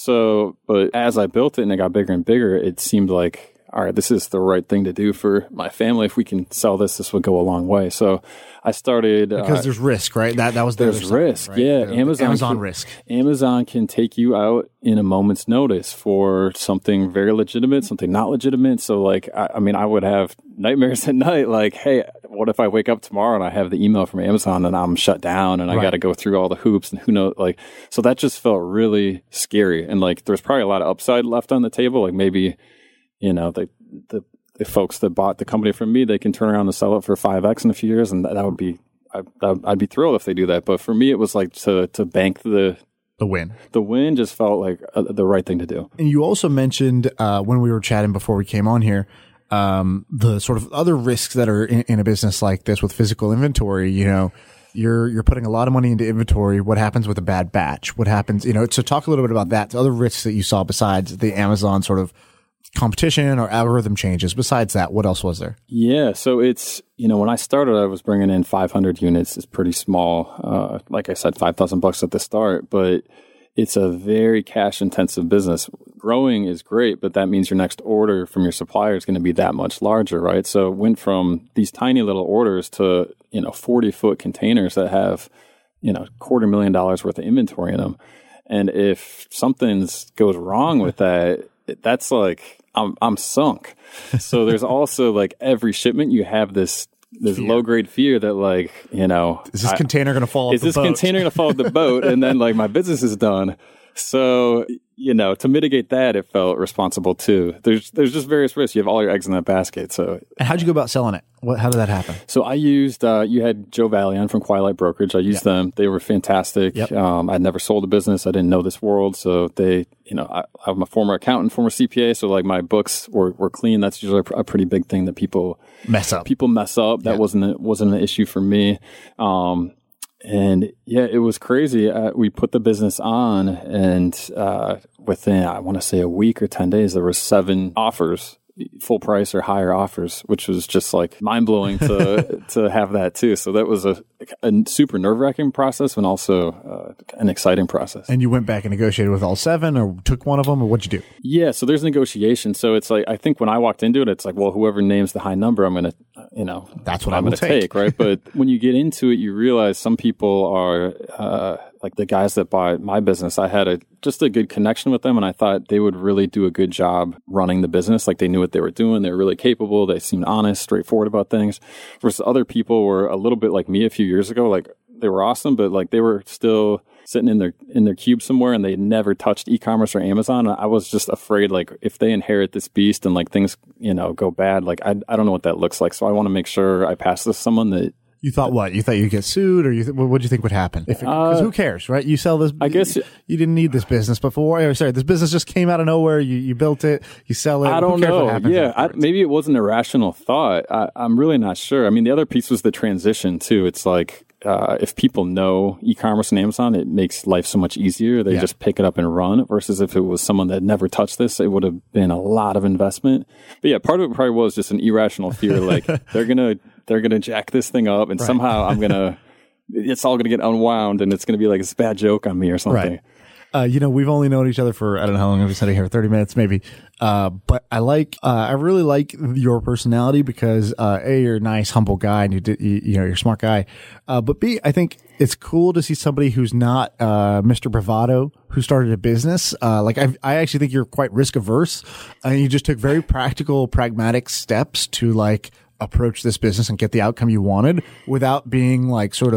So, but as I built it and it got bigger and bigger, it seemed like, all right, this is the right thing to do for my family. If we can sell this, this would go a long way. So I started because uh, there's risk, right? That that was the there's other side, risk, right? yeah. The- Amazon Amazon can, risk. Amazon can take you out in a moment's notice for something very legitimate, something not legitimate. So, like, I, I mean, I would have nightmares at night. Like, hey, what if I wake up tomorrow and I have the email from Amazon and I'm shut down and I Right. got to go through all the hoops and who knows? Like, so that just felt really scary. And like, there's probably a lot of upside left on the table. Like, maybe, you know, the the the folks that bought the company from me, they can turn around and sell it for five X in a few years. And that, that would be, I, I'd be thrilled if they do that. But for me, it was like to, to bank the, The win. the win just felt like uh, the right thing to do. And you also mentioned uh, when we were chatting before we came on here, um, the sort of other risks that are in, in a business like this with physical inventory. You know, you're you're putting a lot of money into inventory. What happens with a bad batch? What happens? You know, so talk a little bit about that. The other risks that you saw besides the Amazon sort of competition or algorithm changes. Besides that, what else was there? Yeah. So it's, you know, when I started, I was bringing in five hundred units. It's pretty small. Uh, like I said, five thousand bucks at the start, but it's a very cash intensive business. Growing is great, but that means your next order from your supplier is going to be that much larger, right? So it went from these tiny little orders to, you know, forty foot containers that have, you know, quarter million dollars worth of inventory in them. And if something goes wrong with that, that's like, I'm, I'm sunk. So there's also like every shipment you have this, this low grade fear that like, you know, Is this I- container going to fall off is the this boat? container going to fall off the boat and then like my business is done? So, you know, to mitigate that, it felt responsible too. There's, there's just various risks. You have all your eggs in that basket. So, And how'd you go about selling it? What, how did that happen? so I used, uh, you had Joe Valion from Twilight Brokerage. I used them. They were fantastic. Yep. Um, I'd never sold a business. I didn't know this world. So they, you know, I, I'm a former accountant, former C P A. So like my books were, were clean. That's usually a, pr- a pretty big thing that people Mess up. people mess up. That Yeah. wasn't a, wasn't an issue for me. Um, and yeah, it was crazy. Uh, we put the business on, and uh, within I want to say a week or ten days, there were seven offers, full price or higher offers, which was just like mind blowing to to have that too. So that was a, a super nerve wracking process, and also uh, an exciting process. And you went back and negotiated with all seven, or took one of them, or what'd you do? Yeah, so there's negotiation. So it's like, I think when I walked into it, it's like, well, whoever names the high number, I'm going to, you know, That's what I'm I will going to take. take, right? But when you get into it, you realize some people are, uh, like the guys that bought my business, I had a just a good connection with them, and I thought they would really do a good job running the business. Like they knew what they were doing. They were really capable. They seemed honest, straightforward about things. Versus other people were a little bit like me a few years ago. Like they were awesome, but like they were still sitting in their in their cube somewhere, and they never touched e-commerce or Amazon. I was just afraid, like if they inherit this beast and like things, you know, go bad, like I I don't know what that looks like. So I want to make sure I pass this to someone that. You thought what? You thought you'd get sued, or you th- what would you think would happen? Because Uh, who cares, right? You sell this. I guess- you, you didn't need this business before. Or, sorry, this business just came out of nowhere. You you built it. You sell it. I Who don't cares what know. happens Yeah, I, afterwards? maybe it wasn't a rational thought. I, I'm really not sure. I mean, the other piece was the transition too. It's like uh, if people know e-commerce and Amazon, it makes life so much easier. They Yeah. just pick it up and run. Versus if it was someone that had never touched this, it would have been a lot of investment. But yeah, part of it probably was just an irrational fear. Like they're gonna they're gonna jack this thing up, and somehow I'm gonna. It's all going to get unwound, and it's going to be like this bad joke on me or something. Right. Uh, you know, we've only known each other for, I don't know how long we've been sitting here, thirty minutes maybe. Uh, but I like, uh, I really like your personality because, uh, A, you're a nice, humble guy and you did, you, you know, you're a smart guy. Uh, but B, I think it's cool to see somebody who's not, uh, Mister Bravado who started a business. Uh, like I, I actually think you're quite risk averse and you just took very practical, pragmatic steps to like, approach this business and get the outcome you wanted without being like sort of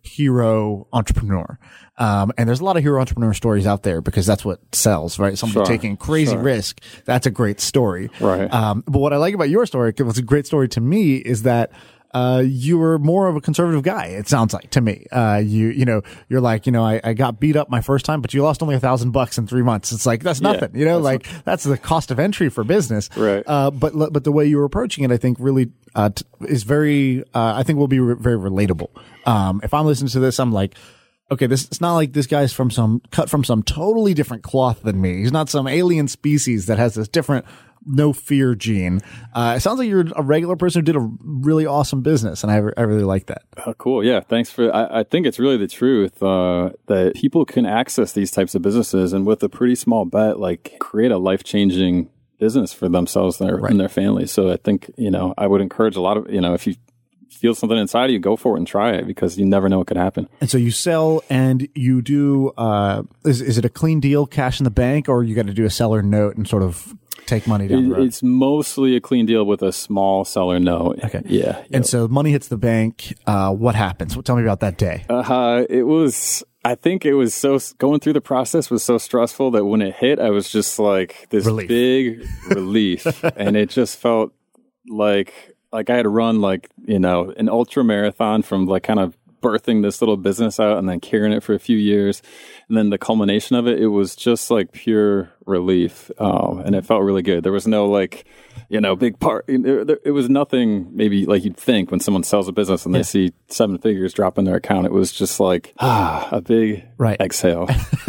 hero entrepreneur. Um, and there's a lot of hero entrepreneur stories out there because that's what sells, right? Somebody Sure, taking crazy sure. risk. That's a great story. Right. Um, but what I like about your story, what's a great story to me is that Uh, you were more of a conservative guy. It sounds like to me. Uh, you, you know, you're like, you know, I, I got beat up my first time, but you lost only a thousand bucks in three months. It's like, that's Yeah, nothing, you know, that's like not- that's the cost of entry for business. Right. Uh, but, but the way you were approaching it, I think really, uh, t- is very, uh, I think will be re- very relatable. Um, if I'm listening to this, I'm like, okay, this, it's not like this guy's from some, cut from some totally different cloth than me. He's not some alien species that has this different, no fear gene. Uh, it sounds like you're a regular person who did a really awesome business, and I, I really like that. Oh, cool. Yeah. Thanks for, I, I think it's really the truth, uh, that people can access these types of businesses and with a pretty small bet, like create a life-changing business for themselves and their, Right. and their families. So I think, you know, I would encourage a lot of, you know, if you feel something inside of you, go for it and try it because you never know what could happen. And so you sell and you do, uh, is, is it a clean deal, cash in the bank, or you got to do a seller note and sort of take money down It, the road? it's mostly a clean deal with a small seller note. Okay. Yeah. And Yep. so money hits the bank. Uh, what happens? Well, tell me about that day. Uh, it was, I think it was so, going through the process was so stressful that when it hit, I was just like this Relief. big relief. And it just felt like, like I had run like, you know, an ultra marathon from like kind of birthing this little business out and then carrying it for a few years. And then the culmination of it, it was just like pure relief. Um, and it felt really good. There was no like, you know, big part. It, it was nothing maybe like you'd think when someone sells a business and they see seven figures drop in their account. It was just like, ah, a big Right. exhale.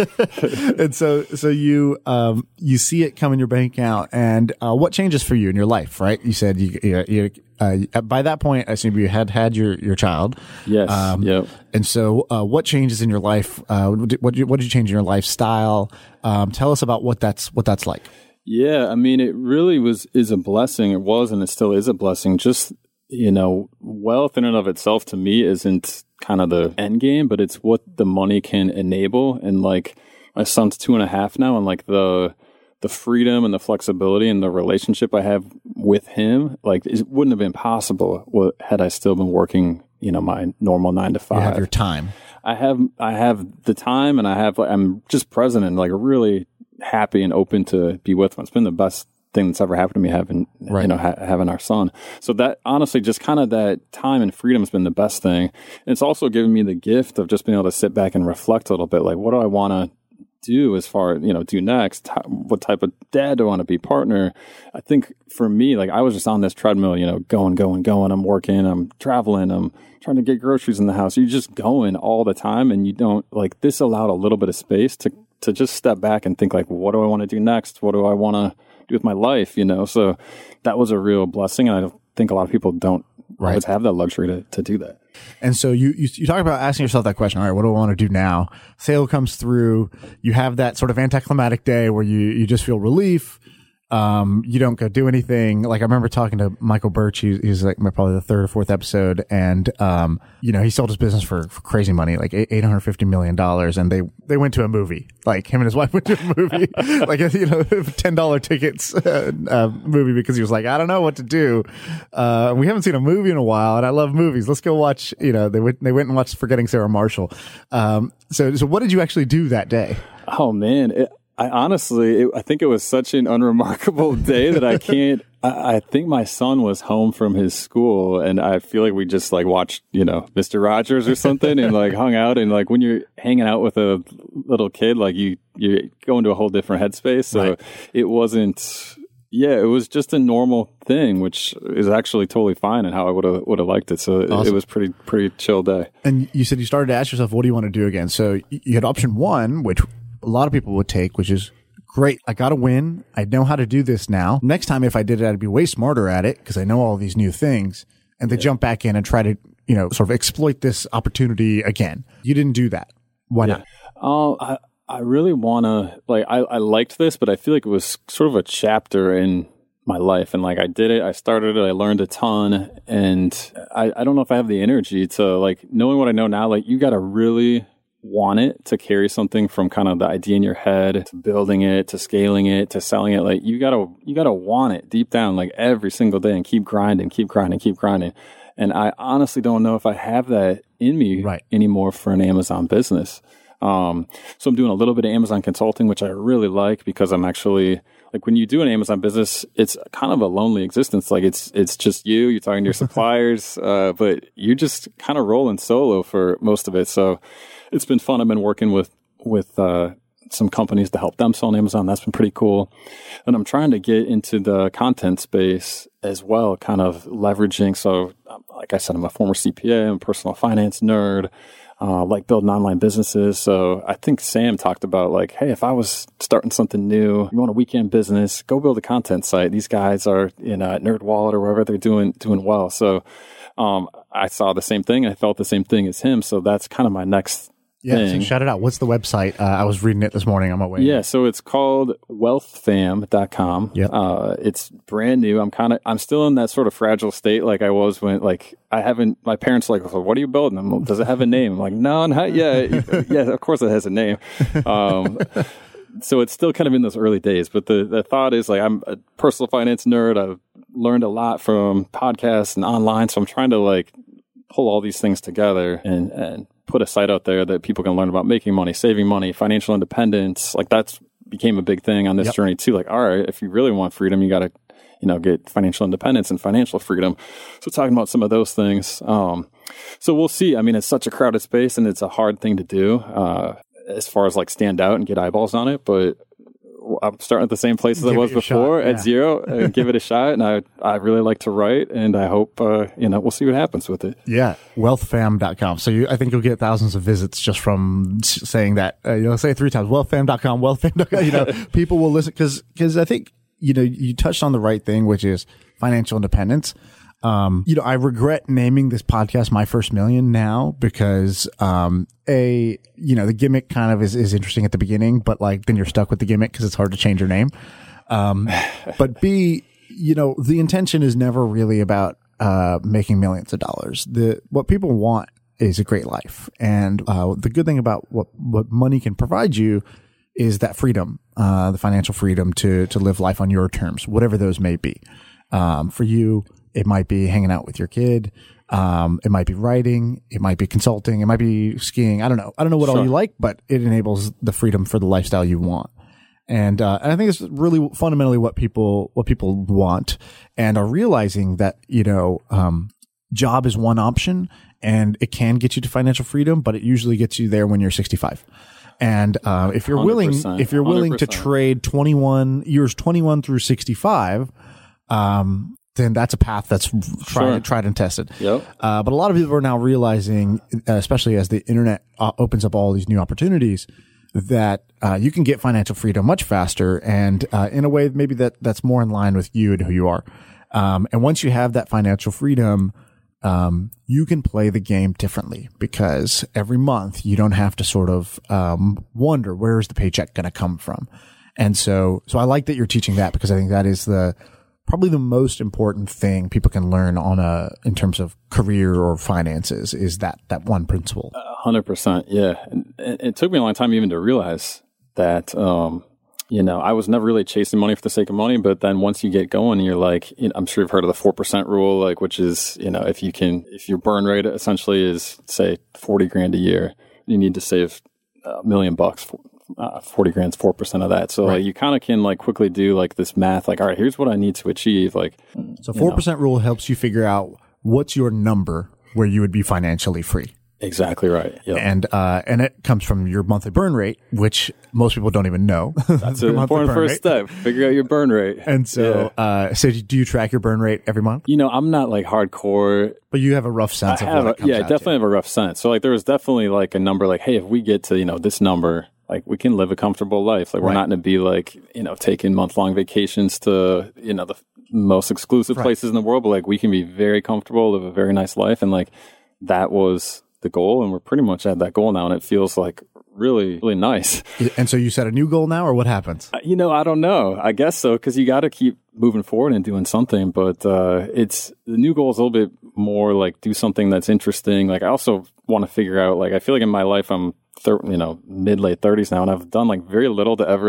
And so, so you, um, you see it come in your bank account, and, uh, what changes for you in your life, right? You said you, you, you uh, by that point, I assume you had had your, your child. Yes. Um, Yep. And so, uh, what changes in your life? Uh, what did, what did you, what did you change in your lifestyle? Um, tell us about what that's, what that's like. Yeah, I mean, it really was is a blessing. It was, and it still is a blessing. Just, you know, wealth in and of itself to me isn't kind of the end game, but it's what the money can enable. And like my son's two and a half now, and like the the freedom and the flexibility and the relationship I have with him, like it wouldn't have been possible what, had I still been working, you know, my normal nine to five. You have your time. I have I have the time, and I have like, I'm just present and like really happy and open to be with them. It's been the best thing that's ever happened to me having Right. you know ha- having our son. So that honestly, just kind of that time and freedom has been the best thing. And it's also given me the gift of just being able to sit back and reflect a little bit. Like, what do I want to do as far you know do next? How, what type of dad do I want to be? Partner? I think for me, like I was just on this treadmill, you know, going, going, going. I'm working. I'm traveling. I'm trying to get groceries in the house. You're just going all the time, and you don't like this allowed a little bit of space to to just step back and think like, what do I want to do next? What do I want to do with my life? You know, so that was a real blessing. And I don't think a lot of people don't Right. always have that luxury to, to do that. And so you, you, you talk about asking yourself that question. All right, what do I want to do now? Sale comes through. You have that sort of anticlimactic day where you, you just feel relief. Um, you don't go do anything. Like I remember talking to Michael Birch. He, he's like my, probably the third or fourth episode. And, um, you know, he sold his business for, for crazy money, like eight hundred fifty million dollars. And they, they went to a movie, like him and his wife went to a movie, like, a, you know, ten dollar tickets, uh, uh, movie because he was like, I don't know what to do. Uh, we haven't seen a movie in a while and I love movies. Let's go watch, you know, they went, they went and watched Forgetting Sarah Marshall. Um, so, so what did you actually do that day? Oh man. It, I honestly, it, I think it was such an unremarkable day that I can't, I, I think my son was home from his school and I feel like we just like watched, you know, Mister Rogers or something and like hung out. And like when you're hanging out with a little kid, like you, you go into a whole different headspace. So Right. it wasn't, yeah, it was just a normal thing, which is actually totally fine and how I would have, would have liked it. So it, Awesome. it was pretty, pretty chill day. And you said you started to ask yourself, what do you want to do again? So you had option one, which a lot of people would take, which is great. I got to win. I know how to do this now. Next time, if I did it, I'd be way smarter at it because I know all these new things. And they jump back in and try to, you know, sort of exploit this opportunity again. You didn't do that. Why not? Oh, I, I really want to, like, I, I liked this, but I feel like it was sort of a chapter in my life. And like, I did it, I started it, I learned a ton. And I, I don't know if I have the energy to, like, knowing what I know now, like, you got to really want it to carry something from kind of the idea in your head to building it, to scaling it, to selling it. Like, you got to, you got to want it deep down, like, every single day and keep grinding, keep grinding, keep grinding. And I honestly don't know if I have that in me Right. anymore for an Amazon business. Um, so I'm doing a little bit of Amazon consulting, which I really like because I'm actually like when you do an Amazon business, it's kind of a lonely existence. Like it's it's just you, you're talking to your suppliers, uh, but you're just kind of rolling solo for most of it. So it's been fun. I've been working with with uh, some companies to help them sell on Amazon. That's been pretty cool. And I'm trying to get into the content space as well, kind of leveraging. So like I said, I'm a former C P A, I'm a personal finance nerd. Uh, like building online businesses. So I think Sam talked about like, hey, if I was starting something new, you want a weekend business, go build a content site. These guys are in uh, NerdWallet or wherever they're doing doing well. So um, I saw the same thing. I felt the same thing as him. So that's kind of my next Yeah, thing. so shout it out. What's the website? Uh, I was reading it this morning on my way. Yeah, so it's called wealth fam dot com. Yep. Uh, it's brand new. I'm kind of, I'm still in that sort of fragile state like I was when, like, I haven't, my parents are like, well, what are you building? I'm like, does it have a name? I'm like, no, not yet. Yeah, of course it has a name. Um, so it's still kind of in those early days. But the, the thought is like, I'm a personal finance nerd. I've learned a lot from podcasts and online. So I'm trying to like pull all these things together and, and put a site out there that people can learn about making money, saving money, financial independence. Like that's became a big thing on this Yep. journey too. Like, all right, if you really want freedom, you got to, you know, get financial independence and financial freedom. So talking about some of those things. Um, so we'll see. I mean, it's such a crowded space and it's a hard thing to do, uh, as far as like stand out and get eyeballs on it. But I'm starting at the same place as Give I it was your before shot, at yeah. zero and give it a shot. And I, I really like to write and I hope, uh, you know, we'll see what happens with it. Yeah, wealth fam dot com. So you, I think you'll get thousands of visits just from s- saying that. Uh, you'll say it three times, wealth fam dot com, wealth fam dot com. You know, people will listen because because I think, you know, you touched on the right thing, which is financial independence. Um, you know, I regret naming this podcast My First Million now because, um, a, you know, the gimmick kind of is, is interesting at the beginning, but like then you're stuck with the gimmick because it's hard to change your name. Um, but B, you know, the intention is never really about, uh, making millions of dollars. The, what people want is a great life. And, uh, the good thing about what, what money can provide you is that freedom, uh, the financial freedom to, to live life on your terms, whatever those may be. Um, for you, it might be hanging out with your kid. Um, it might be writing. It might be consulting. It might be skiing. I don't know. I don't know what all Sure. you like, but it enables the freedom for the lifestyle you want. And, uh, and I think it's really fundamentally what people, what people want and are realizing that, you know, um, job is one option and it can get you to financial freedom, but it usually gets you there when you're sixty-five. And, uh, if you're willing, one hundred percent, if you're willing to one hundred percent. trade twenty-one years, twenty-one through sixty-five, um, then that's a path that's tried, Sure. tried and tested. Yep. Uh, but a lot of people are now realizing, uh, especially as the internet uh, opens up all these new opportunities, that uh, you can get financial freedom much faster and uh, in a way maybe that that's more in line with you and who you are. Um, and once you have that financial freedom, um, you can play the game differently because every month you don't have to sort of um, wonder where's the paycheck going to come from. And so, so I like that you're teaching that because I think that is the probably the most important thing people can learn on a in terms of career or finances is that that one principle. one hundred percent. Yeah. And it, it took me a long time even to realize that, um, you know, I was never really chasing money for the sake of money. But then once you get going, you're like, you know, I'm sure you've heard of the four percent rule, like, which is, you know, if you can, if your burn rate essentially is, say, forty grand a year, you need to save a million bucks. Uh, forty grand's four percent of that. So Right. like, you kind of can like quickly do like this math, like, all right, here's what I need to achieve. Like, So four percent rule helps you figure out what's your number where you would be financially free. exactly right. Yep. And, uh, and it comes from your monthly burn rate, which most people don't even know. That's an important first step. Figure out your burn rate. And so, uh, so do you track your burn rate every month? You know, I'm not like hardcore. But you have a rough sense I of have what a, it comes yeah, I out definitely to. have a rough sense. So like there was definitely like a number like, hey, if we get to, you know, this number, like we can live a comfortable life. Like we're Right. not going to be like, you know, taking month long vacations to, you know, the most exclusive Right. places in the world, but like we can be very comfortable, live a very nice life. And like that was the goal. And we're pretty much at that goal now. And it feels like really, really nice. And so you set a new goal now or what happens? You know, I don't know. I guess so, because you got to keep moving forward and doing something. But uh, it's the new goal is a little bit more like do something that's interesting. Like I also want to figure out, like I feel like in my life I'm, thir- you know, mid late thirties now, and I've done like very little to ever like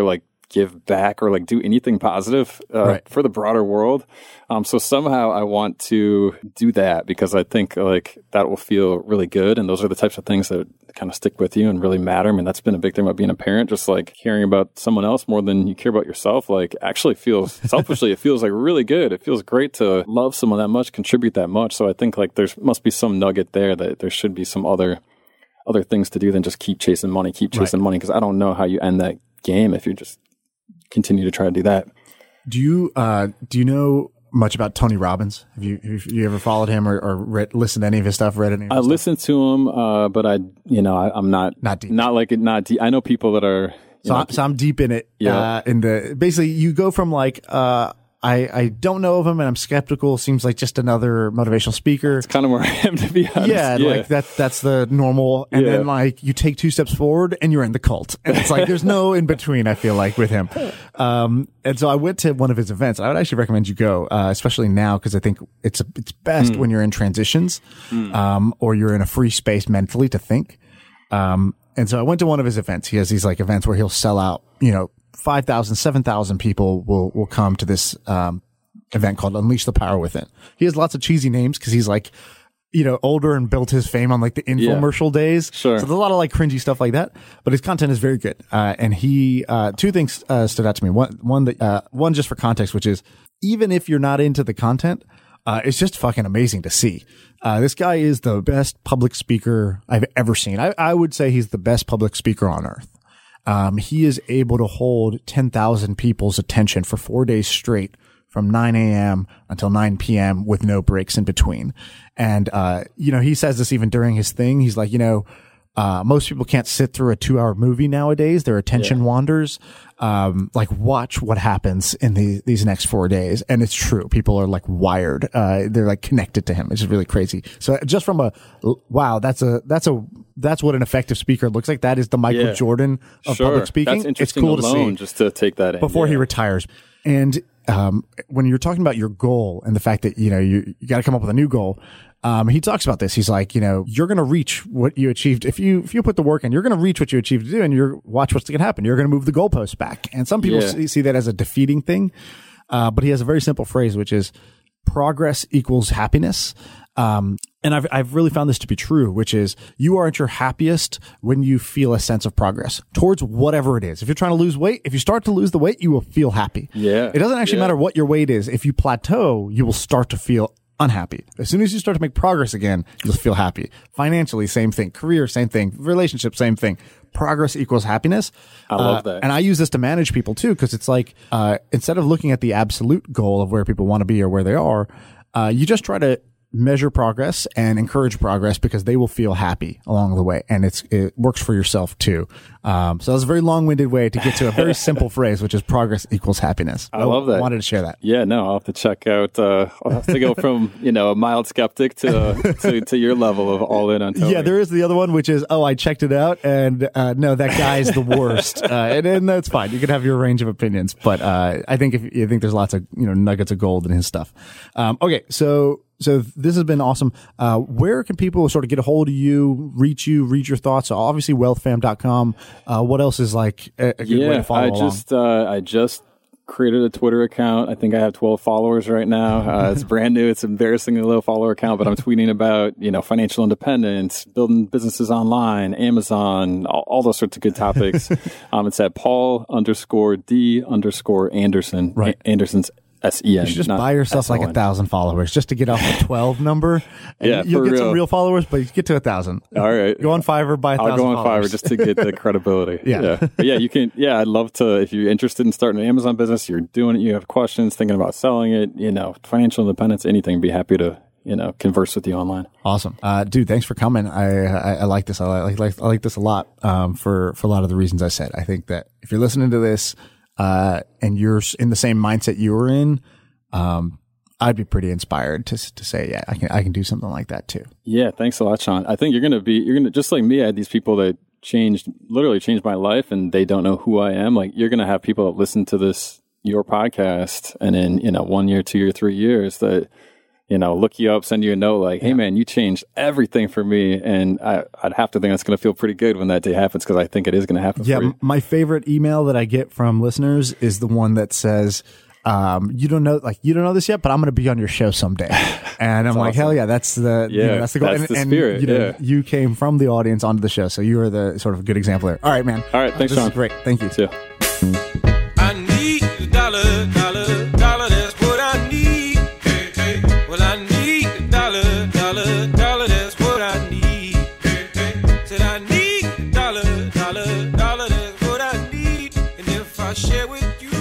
give back or like do anything positive uh, Right. for the broader world. Um, so somehow I want to do that because I think like that will feel really good. And those are the types of things that kind of stick with you and really matter. I mean, that's been a big thing about being a parent, just like caring about someone else more than you care about yourself. Like actually feels selfishly, it feels like really good. It feels great to love someone that much, contribute that much. So I think like there's must be some nugget there that there should be some other other things to do than just keep chasing money, keep chasing Right. money. Because I don't know how you end that game if you just continue to try to do that. Do you uh, do you know much about Tony Robbins? Have you have you ever followed him or, or read, listened to any of his stuff? Read any? Of I his stuff? listened to him, uh, but I, you know, I, I'm not Not deep. not like it, not deep. I know people that are. You So, know, I'm, so I'm deep in it. Yeah. Uh, in the basically, you go from like uh, I I don't know of him and I'm skeptical. Seems like just another motivational speaker. kind of where I am, to be honest. Yeah, like that. That's the normal. And Yeah. then like you take two steps forward and you're in the cult. And it's like there's no in between. I feel like with him. Um, and so I went to one of his events. I would actually recommend you go, uh, especially now because I think it's a, it's best Mm. when you're in transitions, um, or you're in a free space mentally to think. Um, and so I went to one of his events. He has these like events where he'll sell out. You know, five thousand, seven thousand people will will come to this um event called Unleash the Power Within. He has lots of cheesy names because he's like, you know, older and built his fame on like the infomercial days. Sure. So there's a lot of like cringy stuff like that, but his content is very good. Uh, and he, uh, two things, uh, stood out to me. One, one that, uh, one just for context, which is even if you're not into the content, uh, it's just fucking amazing to see. Uh, this guy is the best public speaker I've ever seen. I, I would say he's the best public speaker on earth. Um, he is able to hold ten thousand people's attention for four days straight from nine a.m. until nine p.m. with no breaks in between. And, uh, you know, he says this even during his thing. He's like, you know, uh, most people can't sit through a two hour movie nowadays. Their attention wanders. Um, like watch what happens in the, these next four days. And it's true. People are like wired. Uh, they're like connected to him. It's just really crazy. So just from a, wow, that's a, that's a, that's what an effective speaker looks like. That is the Michael Yeah. Jordan of sure. public speaking. That's interesting It's cool alone, to see just to take that in. before he yeah. retires. And um, when you're talking about your goal and the fact that, you know, you, you got to come up with a new goal, um, he talks about this. He's like, you know, you're going to reach what you achieved. If you, if you put the work in, you're going to reach what you achieved to do, and you're watch what's going to happen. You're going to move the goalposts back. And some people Yeah. see, see that as a defeating thing. Uh, but he has a very simple phrase, which is progress equals happiness. Um, and I've, I've really found this to be true, which is you are at your happiest when you feel a sense of progress towards whatever it is. If you're trying to lose weight, if you start to lose the weight, you will feel happy. Yeah. It doesn't actually Yeah. matter what your weight is. If you plateau, you will start to feel unhappy. As soon as you start to make progress again, you'll feel happy. Financially, same thing. Career, same thing. Relationship, same thing. Progress equals happiness. I love Uh, that. And I use this to manage people too, because it's like, uh, instead of looking at the absolute goal of where people want to be or where they are, uh, you just try to measure progress and encourage progress because they will feel happy along the way. And it's, it works for yourself too. Um, so that's a very long winded way to get to a very simple phrase, which is progress equals happiness. I love that. Wanted to share that. Yeah, no, I'll have to check out. Uh, I'll have to go from you know a mild skeptic to to, to your level of all in on Tony. Yeah, there is the other one, which is, oh, I checked it out, and uh, no, that guy's the worst, uh, and, and that's fine. You can have your range of opinions, but uh, I think if you think there's lots of you know nuggets of gold in his stuff. Um, okay, so so this has been awesome. Uh, where can people sort of get a hold of you, reach you, read your thoughts? So obviously, wealth fam dot com. Uh, what else is like a, a good yeah, way to follow I along? just uh, I just created a Twitter account. I think I have twelve followers right now. Uh, it's brand new. It's an embarrassingly low follower account, but I'm tweeting about, you know, financial independence, building businesses online, Amazon, all, all those sorts of good topics. um, it's at Paul underscore D underscore Anderson. Right. A- Anderson's S E N. You should just not buy yourself like a S O N. thousand followers just to get off the twelve number. And Yeah, you'll for get some real. real followers, but you get to a thousand. All right. Go on Fiverr, buy a thousand I'll go on followers. Fiverr just to get the credibility. Yeah. But yeah, you can, yeah, I'd love to, if you're interested in starting an Amazon business, you're doing it, you have questions, thinking about selling it, you know, financial independence, anything, be happy to, you know, converse with you online. Awesome, uh, dude. Thanks for coming. I I, I like this. I like, like I like this a lot. Um, for for a lot of the reasons I said. I think that if you're listening to this, uh, and you're in the same mindset you were in, um, I'd be pretty inspired to to say, yeah, I can I can do something like that too. Yeah. Thanks a lot, Sean. I think you're going to be, you're going to, just like me, I had these people that changed, literally changed my life and they don't know who I am. Like you're going to have people that listen to this, your podcast, and in, you know, one year, two year, three years that you know, look you up, send you a note like, hey, man, you changed everything for me. And I, I'd have to think that's going to feel pretty good when that day happens because I think it is going to happen Yeah, for you. m- my favorite email that I get from listeners is the one that says, um, you don't know, like, you don't know this yet, but I'm going to be on your show someday. And I'm like, awesome. hell yeah, that's the, you Yeah, know, that's the goal. that's and, the and, spirit, you know, yeah. you came from the audience onto the show. So you are the sort of good example there. All right, man. All right, thanks, This Sean. is great. Thank you. See ya. I need a dollar, dollar, dollar, that's what I need. Hey, hey. Well, I need a dollar, dollar, dollar, that's what I need. Hey, hey. Said I need a dollar, dollar, dollar, that's what I need. And if I share with you